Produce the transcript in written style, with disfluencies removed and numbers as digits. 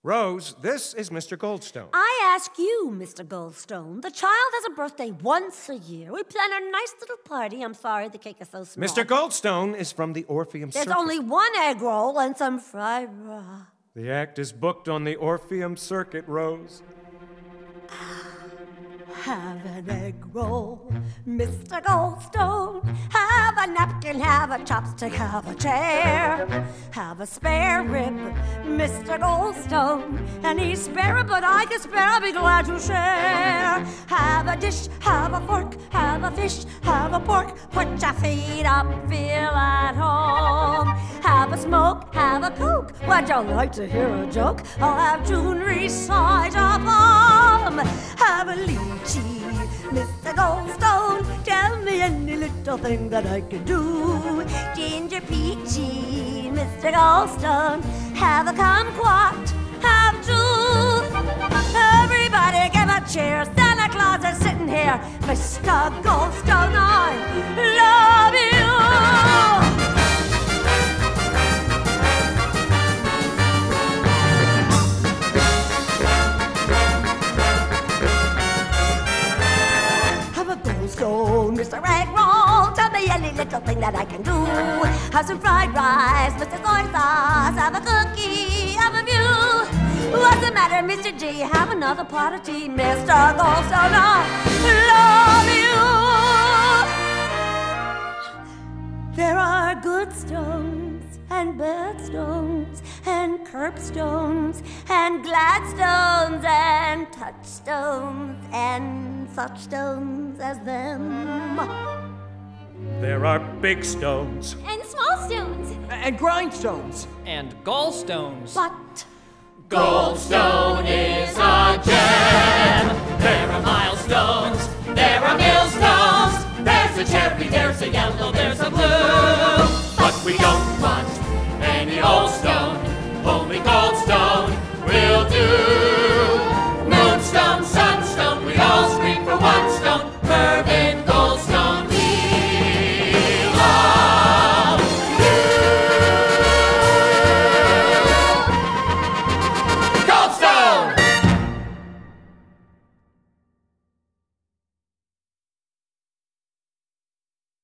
Rose, this is Mr. Goldstone. I ask you, Mr. Goldstone. The child has a birthday once a year. We plan a nice little party. I'm sorry the cake is so small. Mr. Goldstone is from the Orpheum Circuit. There's only one egg roll and some fried raw. The act is booked on the Orpheum Circuit, Rose. Have an egg roll, Mr. Goldstone. Have a napkin, have a chopstick, have a chair. Have a spare rib, Mr. Goldstone. Any spare, but I can spare, I'll be glad to share. Have a dish, have a fork, have a fish, have a pork. Put your feet up, feel at home. Have a smoke, have a coke. Would you like to hear a joke? I'll have June recite a poem. Have a lychee, Mr. Goldstone. Tell me any little thing that I can do. Ginger peachy, Mr. Goldstone. Have a kumquat, have two. Everybody give a cheer. Santa Claus is sitting here. Mr. Goldstone, I love you. Goldstone, Mr. Egg Roll, tell me any little thing that I can do. Have some fried rice, Mr. Soy Sauce, have a cookie, have a view. What's the matter, Mr. G? Have another pot of tea, Mr. Goldstone, I love you. There are good stones and bad stones and curbstones and gladstones and touchstones and such stones as them. There are big stones and small stones and grindstones and gallstones. But Goldstone is a gem. There are milestones, there are millstones. There's a cherry, there's a yellow, there's a blue. But we don't want any old stone, only Goldstone.